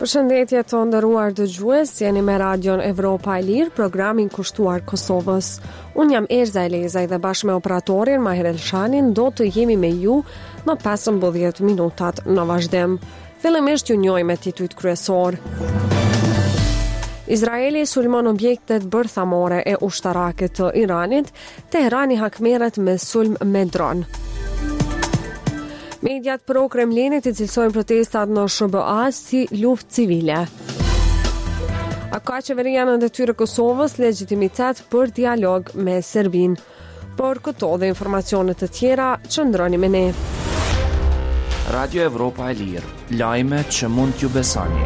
Përshëndetje të nderuar dëgjues, jeni me Radion Evropa e Lirë, programin kushtuar Kosovës. Unë jam Erza Elezaj dhe bashkë me operatorin Mahir Elshanin do të jemi me ju në 15 minutat në vazhdim. Fillimisht ju njohim me titujt kryesor. Izraeli sulmon objektet bërthamore e ushtarake të Iranit, Teherani hakmerret me sulm me dron. Mediat pro Kremlinit i cilësojnë protestat në SBA si luftë civile. A ka qeveria në detyrë Kosovës legitimitet për dialog me Serbinë? Por këto dhe informacionet të tjera, qëndroni me ne. Radio Evropa e Lirë, lajme që mund t'ju besoni.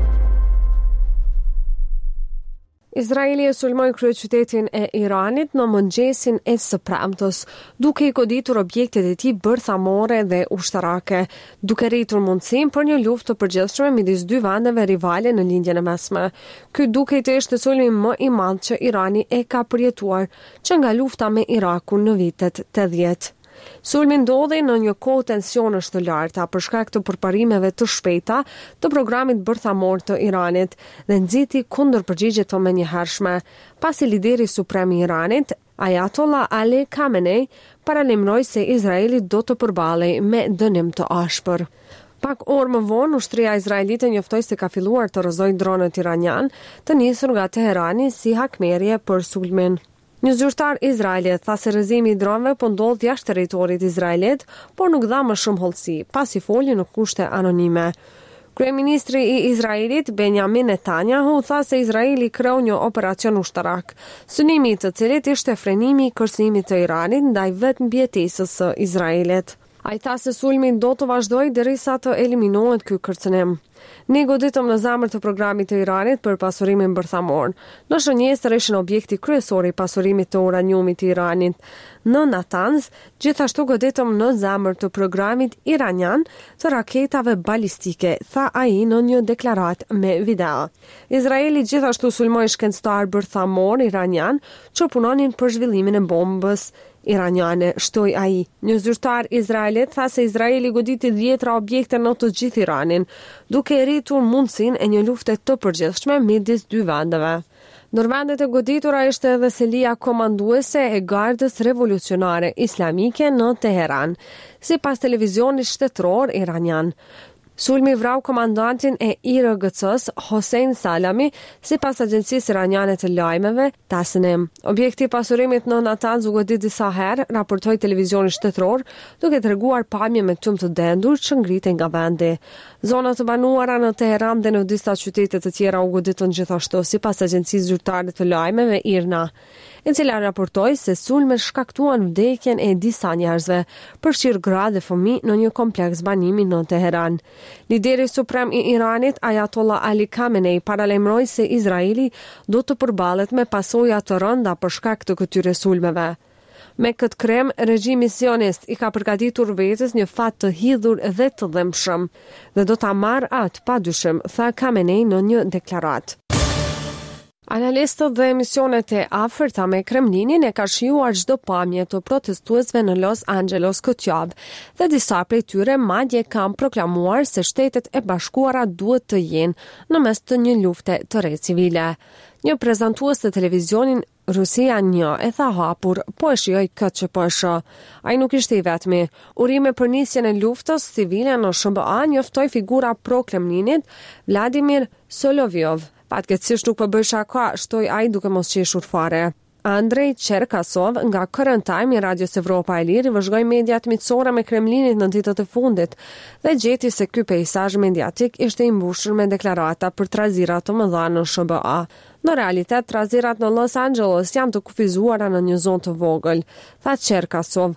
Izraeli e sulmoi kryeqytetin e Iranit në mëngjesin e së premtës, duke i goditur objektet e tij bërthamore dhe ushtarake, duke rritur mundësinë për një luftë të përgjithshme midis dy vendeve rivale në lindjen e mesme. Ky duke të ishte sulmi më i madh që Irani e ka përjetuar që nga lufta me Irakun në vitet 80. Sulmi ndodhi në një kohë tensionesh të larta për shkak të përparimeve të shpejta të programit bërthamor të Iranit dhe nxiti kundërpërgjigje të menjëhershme, pasi lideri suprem i Iranit, Ayatollah Ali Khamenei, paralajmëroi se Izraeli do të përballej me dënim të ashpër. Pak orë më vonë, ushtria izraelite njoftoi se ka filluar të rrëzojë dronët iranian të nisur nga Teherani si hakmerrje për sulmin. Një zyrtar izraelit tha se rrëzimi i dronëve po ndodh jashtë territorit izraelit, por nuk dha më shumë hollësi, pasi foli në kushte anonime. Kryeministri i Izraelit Benjamin Netanyahu tha se Izraeli kreu një operacion ushtarak, synimi i të cilit ishte frenimi i kërcënimit të Iranit ndaj vetë mbjetesës së Izraelit. Ai tha se sulmi do të vazhdojë derisa të eliminohet ky kërcënim. Ne goditëm në zemër të programit të Iranit për pasurimin bërthamor. Në shënjesë rreshin objekti kryesor i pasurimit të uraniumit të Iranit. Në Natanz, gjithashtu goditëm në zemër të programit iranian të raketave balistike, tha ai në një deklaratë me video. Izraeli gjithashtu sulmoi shkencëtar bërthamor iranian që punonin për zhvillimin e bombës iraniane, shtoi ai. Një zyrtar izraelit tha se Izraeli goditi 10 objekte në të gjithë Iranin, duke rritur mundësinë e një lufte të përgjithshme midis dy vendeve. Ndër vendet e goditura ishte edhe selia komanduese e Gardës Revolucionare Islamike në Teheran, sipas televizionit shtetëror iranian. Sulmi vrau komandantin e IRGC-s Hossein Salami, sipas agjencisë iraniane të lajmeve Tasnim. Objekti i pasurimit në Natanz u godit disa herë, raportoi televizioni shtetëror, duke treguar pamje me tymë të dendur që ngriten nga vendi. Zonat të banuara në Teheran dhe në disa qytete të tjera u goditën gjithashtu, sipas agjencisë zyrtare të lajmeve IRNA, e cila raportoi se sulmet shkaktuan vdekjen e disa njerëzve, përfshirë gra dhe fëmijë në një kompleks banimi në Teheran. Lideri suprem i Iranit, Ayatollah Ali Khamenei, paralajmëroi se Izraeli do të përballet me pasoja të rënda për shkak të këtyre sulmeve. Me këtë krem, regjimi sionist i ka përgatitur vetes një fat të hidhur dhe të dhëmshëm dhe do ta marrë atë padyshim, tha Khamenei në një deklaratë. Analistët dhe emisionet e afërta me Kremlinin e ka shijuar çdo pamje të protestuesve në Los Angeles këtë javë dhe disa prej tyre madje kanë proklamuar se Shtetet e Bashkuara duhet të jenë në mes të një lufte të re civile. Një prezantues të televizionin Rusia 1 e tha hapur, po e shijoj këtë që po e shoh. Ai nuk ishte i vetmi. Urime për nisjen e luftës civile në SBA njoftoi figura pro Kremlinit Vladimir Solovyov. Patjetërisht nuk po bëj shaka, shtoi ai duke mos qeshur fare. Andrei Cherkasov nga Current Time i Radios Evropa e Lirë vëzhgoi mediat miqësore me Kremlinit në ditët e fundit dhe gjeti se ky peizazh mediatik ishte i mbushur me deklarata për trazira të mëdha në SBA. Në realitet, trazirat në Los Angeles janë të kufizuara në një zonë të vogël, tha Cherkasov.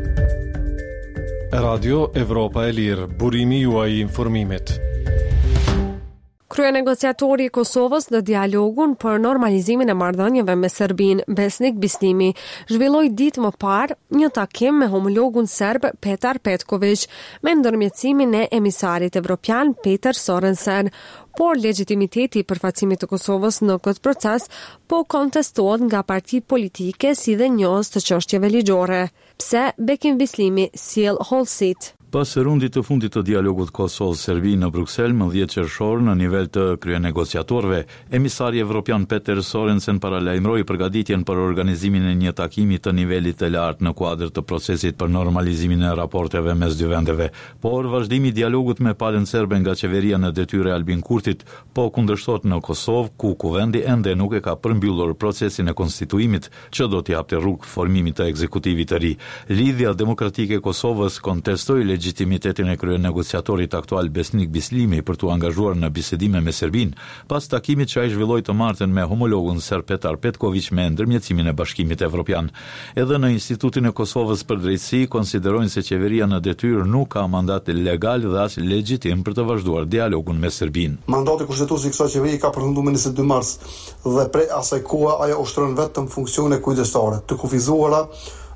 Radio Evropa e Lirë, burimi juaj i informimit. Kryenegociatori i Kosovës në dialogun për normalizimin e marrëdhënieve me Serbinë, Besnik Bislimi, zhvilloi ditë më parë një takim me homologun serb Petar Petković me ndërmjetësimin e emisarit evropian Peter Sorensen, por legitimiteti i përfaqësimit të Kosovës në këtë proces po kontestohet nga parti politike si dhe njohës të çështjeve ligjore. Pse Bekim Bislimi sjell hollësit? Pas rundit të fundit të dialogut Kosovë-Serbi në Bruksel më 10 qershor në nivel të kryenegociatorëve, emisari evropian Peter Sorensen paralajmëroi përgatitjen për organizimin e një takimi të nivelit të lartë në kuadër të procesit për normalizimin e raporteve mes dy vendeve, por vazhdimi i dialogut me palën serbe nga qeveria në detyrë e Albin Kurtit po kundërshtohet në Kosovë, ku kuvendi ende nuk e ka përmbyllur procesin e konstituimit që do t'i japte rrugë formimit të ekzekutivit të ri. Lidhja Demokratike e Kosovës kontestoi legitimitetin e kryenegociatorit aktual Besnik Bislimi për t'u angazhuar në bisedime me Serbinë, pas takimit që ai zhvilloi të martën me homologun serb Petar Petković me ndërmjetësimin e Bashkimit Evropian. Edhe në Institutin e Kosovës për Drejtësi konsiderojnë se qeveria në detyrë nuk ka mandat legal dhe as legjitim për të vazhduar dialogun me Serbinë. Mandati kushtetues i kësaj qeveri ka përfunduar më 22 mars dhe prej asaj kohe ajo ushtron vetëm funksione kujdestare, të kufizuara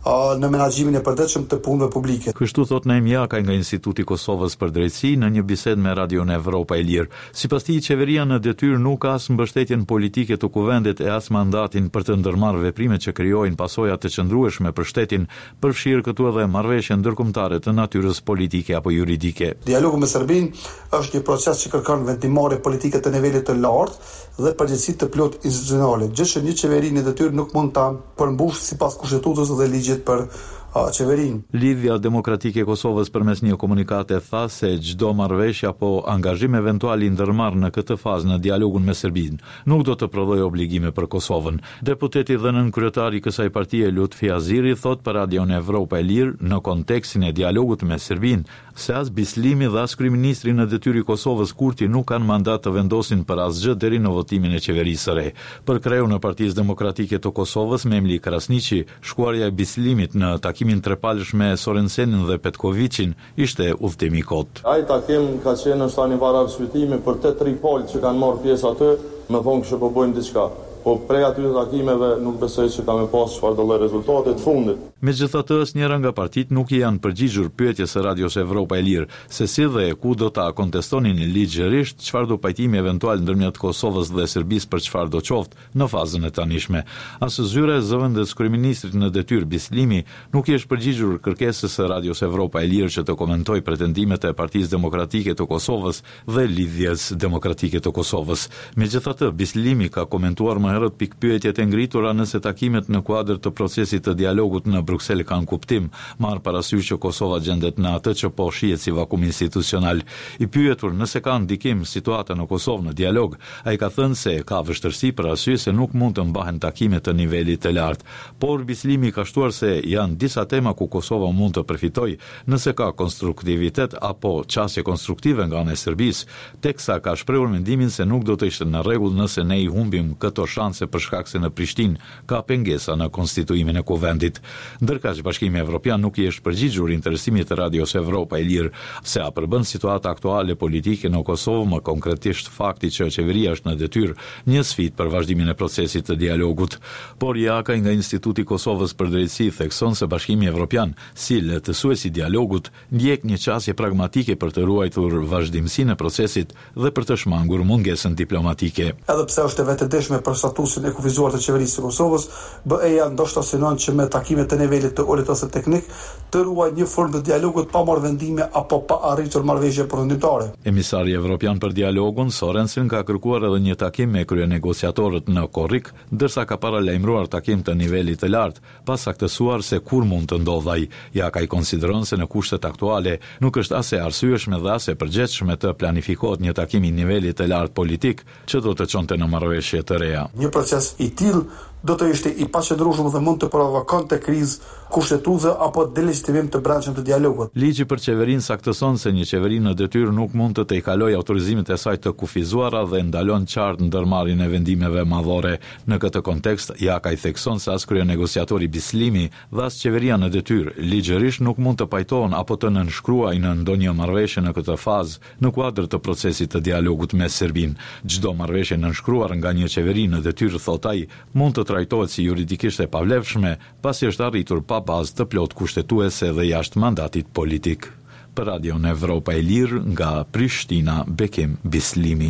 në menaxhimin e përditshëm të punëve publike. Kështu thot Naim Jakaj nga Instituti i Kosovës për Drejtësi në një bisedë me Radion Evropa e Lirë. Sipas tij, qeveria në detyrë nuk ka as mbështetjen politike të kuvendit e as mandatin për të ndërmarrë veprimet që krijojnë pasoja të qëndrueshme për shtetin, përfshirë këtu edhe marrëveshje ndërkombëtare të natyrës politike apo juridike. Dialogu me Serbinë është një proces që kërkon vendimmarrje politike të nivelit të lartë dhe përgjegjësi të plot institucionale, gjë që një qeveri në detyrë nuk mund ta përmbushë sipas kushtetutës dhe ligjit për qeverinë. Lidhja Demokratike e Kosovës përmes një komunikate tha se çdo marrëveshje apo angazhim eventual i ndërmarrë në këtë fazë në dialogun me Serbinë nuk do të prodhojë obligime për Kosovën. Deputeti dhe nënkryetari i kësaj partie Lutfi Aziri thot për Radion Evropa e Lirë në kontekstin e dialogut me Serbinë se as Bislimi dhe as kryeministri në detyrë i Kosovës Kurti nuk kanë mandat të vendosin për asgjë deri në votimin e qeverisë së re. Për kreun e Partisë Demokratike të Kosovës Memli Krasniqi, shkuarja e Bislimit në takimin trepalësh me Sorensenin dhe Petkovićin ishte udhëtim i kot. Ai takim ka qenë në tani varar shpytimi për të tri palë që kanë marrë pjesë aty, më thonë që po bëjmë diçka. Po prej atyre takimeve nuk besoj që ka me pas çfarë do lloj rezultate të fundit. Megjithatë, asnjëra nga partitë nuk i janë përgjigjur pyetjes së Radios Evropa e Lirë se si dhe ku do ta kontestonin ligjërisht çfarë do pajtimi eventual ndërmjet Kosovës dhe Serbisë për çfarë do qoftë në fazën e tanishme. As zyra e zëvendës kryeministrit në detyrë Bislimi nuk i është përgjigjur kërkesës së Radios Evropa e Lirë që të komentojë pretendimet e Partisë Demokratike të Kosovës dhe Lidhjes Demokratike të Kosovës. Megjithatë, Bislimi ka komentuar më herët pikpyetjet e ngritura nëse takimet në kuadër të procesit të dialogut në Bruksel kanë kuptim, marrë parasysh që Kosova gjendet në atë që po shihet si vakum institucional. I pyetur nëse ka ndikim situata në Kosovë në dialog, ai ka thënë se ka vështirësi për arsye se nuk mund të mbahen takime të nivelit të lartë. Por Bislimi ka shtuar se janë disa tema ku Kosova mund të përfitojë nëse ka konstruktivitet apo çësje konstruktive nga ana e Serbisë, teksa ka shprehur mendimin se nuk do të ishte në rregull nëse ne i humbim këto shanse për shkak se në Prishtinë ka pengesa në konstituimin e kuvendit. Ndërkaq Bashkimi Evropian nuk i është përgjigjur interesimit të Radios Evropa e Lirë se a përbën situata aktuale politike në Kosovë, më konkretisht fakti që qeveria është në detyrë një sfidë për vazhdimin e procesit të dialogut. Por Jakaj nga Instituti i Kosovës për Drejtësi thekson se Bashkimi Evropian, si lehtësuesi i dialogut, ndjek një qasje pragmatike për të ruajtur vazhdimsinë e procesit dhe për të shmangur mungesën diplomatike. Edhe pse është e vetëdijshme për statusin e kufizuar të qeverisë së Kosovës, BE-ja ndoshta synon që me takimet të nivelit të ulët ose teknik të ruaj një formë të dialogut pa marrë vendime apo pa arritur marrëveshje përfundimtare. Emisari evropian për dialogun Sorensen ka kërkuar edhe një takim me kryenegociatorët në Korrik, ndërsa ka paralajmëruar takim të nivelit të lartë, pa saktësuar se kur mund të ndodhë ai. Jakaj konsideron se në kushtet aktuale nuk është as e arsyeshme dhe as e përgjithshme të planifikohet një takim i nivelit të lartë politik që do të çonte në marrëveshje të reja. Një proces i tillë do të ishte i paqëndrueshëm dhe mund të provokonte krizë kushtetuese apo delegitimim të brendshëm të dialogut. Ligji për qeverinë saktëson se një qeveri në detyrë nuk mund të tejkalojë autorizimet e saj të kufizuara dhe ndalon qartë ndërmarrjen e vendimeve madhore. Në këtë kontekst, Jakaj thekson se as kryenegociatori Bislimi dhe as qeveria në detyrë ligjërisht nuk mund të pajtohen apo të nënshkruajnë në ndonjë marrëveshje në këtë fazë në kuadër të procesit të dialogut me Serbinë. Çdo marrëveshje nënshkruar nga një qeveri në detyrë, thot ai, mund të trajtohet si juridikisht e pavlefshme, pasi është arritur pa bazë të plot kushtetuese dhe jashtë mandatit politik. Për Radion Evropa e Lirë nga Prishtina, Bekim Bislimi.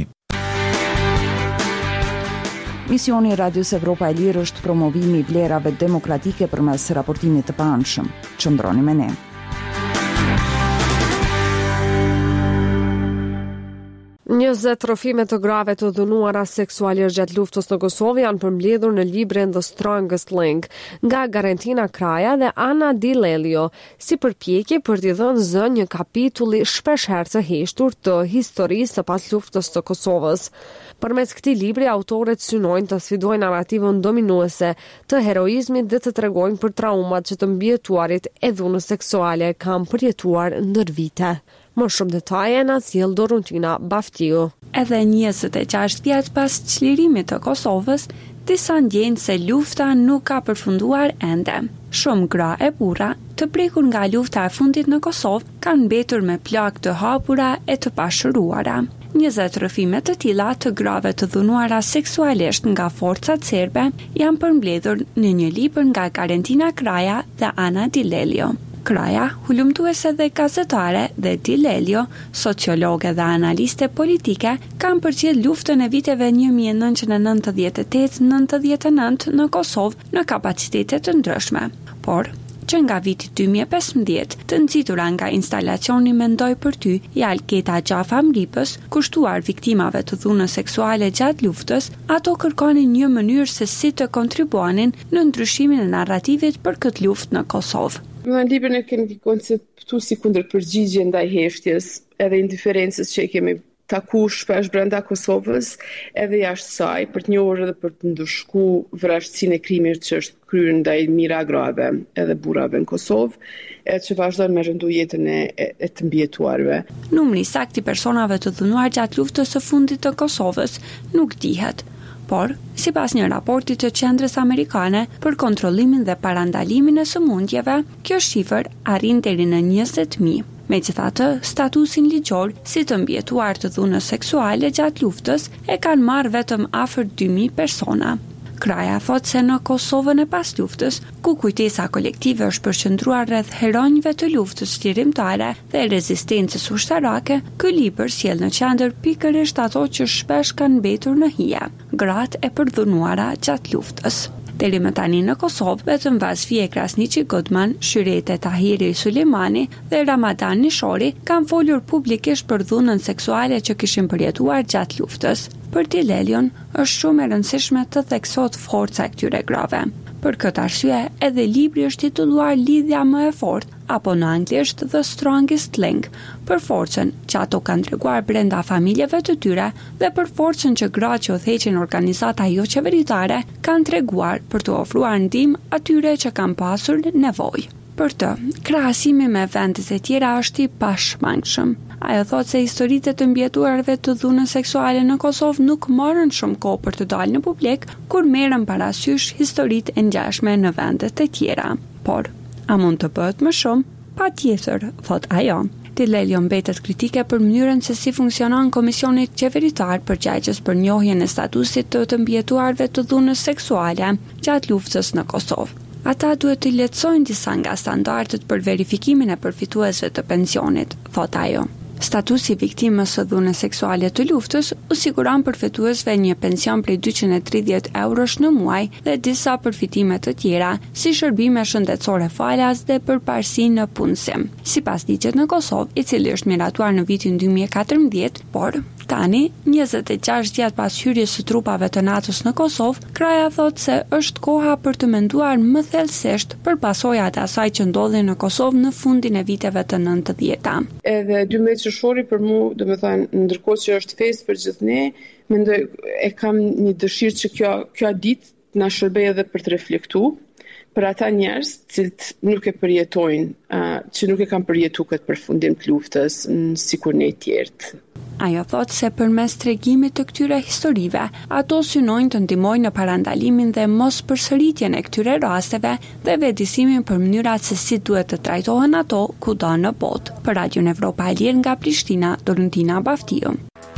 Misioni i Radios Evropa e Lirë është promovimi i vlerave demokratike përmes raportimit të paanshëm. Qëndroni me ne. 20 trofime të grave të dhunuara seksualisht gjatë luftës në Kosovë janë përmbledhur në librin The Strongest Link nga Garentina Kraja dhe Ana Di Lelio, si përpjekje për t'i dhënë zë një kapitulli shpeshherë të heshtur të historisë së pas luftës së Kosovës. Përmes këtij libri autorët synojnë të sfidojnë narrativën dominuese të heroizmit dhe të tregojnë për traumat që të mbijetuarit e dhunës seksuale kanë përjetuar ndër vite. Më shumë detaje na sjell Doruntina Baftiu. Edhe 26 vjet pas çlirimit të Kosovës, disa ndjejnë se lufta nuk ka përfunduar ende. Shumë gra e burra, të prekur nga lufta e fundit në Kosovë, kanë mbetur me plagë të hapura e të pashëruara. 20 rrëfime të tilla të grave të dhunuara seksualisht nga forcat serbe janë përmbledhur në një libër nga Garentina Kraja dhe Ana Di Lelio. Kraja, hulumtuese dhe gazetare, dhe Di Lelio, sociologe dhe analiste politike, kanë përcjell luftën e viteve 1998-99 në Kosovë në kapacitete të ndryshme. Por, që nga viti 2015, të nxitura nga instalacioni Mendoj për ty, i Alketa Gjafa Mripës, kushtuar viktimave të dhunës seksuale gjatë luftës, ato kërkonin një mënyrë se si të kontribuanin në ndryshimin e narrativit për këtë luftë në Kosovë. Në librin e kemi konceptu si kundërpërgjigje ndaj heshtjes edhe indiferencës që kemi taku shpesh brenda Kosovës edhe jashtë saj për të njohur edhe për të ndëshku vrasësinë e krimit që është kryer ndaj mijëra grave edhe burrave në Kosovë, që vazhdojnë me rëndu jetën e të mbijetuarve. Numri saktë i personave të dhunuar gjatë luftës së fundit të Kosovës nuk dihet. Por, sipas një raporti të Qendrës Amerikane për kontrollimin dhe parandalimin e sëmundjeve, kjo shifër arrin deri në 20.000. Megjithatë, statusin ligjor si të mbijetuar të dhunës seksuale gjatë luftës e kanë marrë vetëm afër 2.000 persona. Kraja thot se në Kosovën e pas luftës, ku kujtesa kolektive është përqendruar rreth heronjve të luftës çlirimtare dhe rezistencës ushtarake, ky libër sjell në qendër pikërisht ato që shpesh kanë mbetur në hije, gratë e përdhunuara gjatë luftës. Deri më tani në Kosovë, vetëm Vasfie Krasniqi Godman, Shyrete Tahiri Sulejmani dhe Ramadan Nishori kanë folur publikisht për dhunën seksuale që kishin përjetuar gjatë luftës. Për Di Lelion, është shumë e rëndësishme të theksohet forca e këtyre grave. Për këtë arsye, edhe libri është titulluar Lidhja më e fortë, apo në anglisht The Strongest Link, për forcën që ato kanë treguar brenda familjeve të tyre dhe për forcën që gratë që udhëheqin organizata jo qeveritare kanë treguar për të ofruar ndihmë atyre që kanë pasur nevojë. Për të, krahasimi me vendet e tjera është i pashmangshëm. Ajo thotë se historitë të mbijetuarve të dhunës seksuale në Kosovë nuk morën shumë kohë për të dalë në publik, kur merren parasysh historitë e ngjashme në vendet e tjera. Por, a mund të bëhet më shumë? Patjetër, thot ajo. Di Lelio mbetet kritike për mënyrën se si funksionon Komisioni Qeveritar përgjegjës për njohjen e statusit të mbijetuarve të dhunës seksuale gjatë luftës në Kosovë. Ata duhet të lehtësojnë disa nga standardet për verifikimin e përfituesve të pensionit, thot ajo. Statusi i viktimës së dhunës seksuale të luftës u siguron përfituesve një pension prej 230 eurosh në muaj dhe disa përfitime të tjera, si shërbime shëndetësore falas dhe përparësi në punësim. Sipas ligjit në Kosovë, i cili është miratuar në vitin 2014, por tani, 26 vjet pas hyrjes së trupave të NATO-s në Kosovë, Kraja thotë se është koha për të menduar më thellësisht për pasojat e asaj që ndodhi në Kosovë në fundin e viteve të 90-ta. Edhe 12 qershori për mua, domethënë, ndërkohë që është festë për gjithë ne, mendoj e kam një dëshirë që kjo ditë na shërbej edhe për të reflektuar për ata njerëz që nuk e përjetojnë, që nuk e kanë përjetuar këtë përfundim të luftës sikur ne të tjerë. Ajo thotë se përmes tregimit të këtyre historive, ato synojnë të ndihmojnë në parandalimin dhe mos përsëritjen e këtyre rasteve dhe vetëdijsimin për mënyrat se si duhet të trajtohen ato kudo në botë. Për Radion Evropa e Lirë nga Prishtina, Doruntina Baftiu.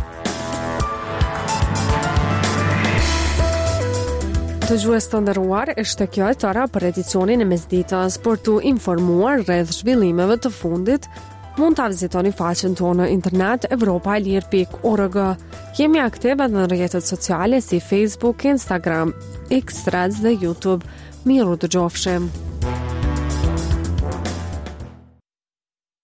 Të gjues të nderuar, është kjo e tëra për edicionin e mesditës. Për të informuar rreth zhvillimeve të fundit, mund të vizitoni faqen tonë në internet europaelir.org. Jemi aktive në rrjetet sociale si Facebook, Instagram, X, Threads dhe YouTube. Miru dëgjofshim.